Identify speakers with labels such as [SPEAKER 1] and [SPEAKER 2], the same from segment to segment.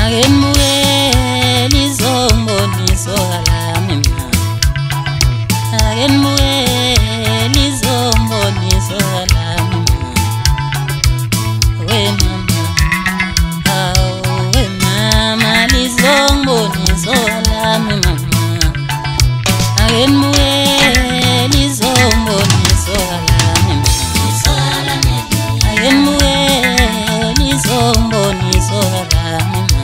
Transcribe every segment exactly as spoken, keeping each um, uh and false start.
[SPEAKER 1] Agenmuke lizomboniso lami mama. Agenmuke lizomboniso lami mama. We mama, oh we mama lizomboniso lami mama. Agenmuke lizomboniso lami mama. Agenmuke lizomboniso lami mama.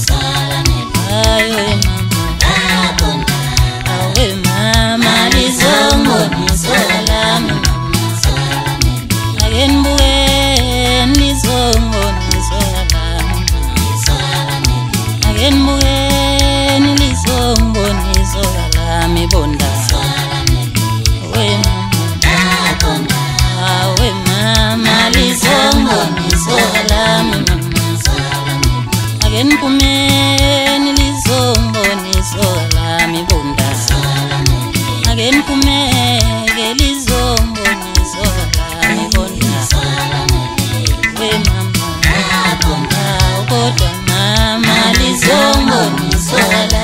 [SPEAKER 1] Ayo mama, awe mama lizomboniso lami mama. Agenmuke lizomboniso lami mama. Agenmuke lizomboniso lami bonda. Awe mama, awe mama lizomboniso lami mama. Agenmuke lizomboniso lami bonda. Agenmuke lizomboniso lami bonda. We mama, kodwa mama lizomboniso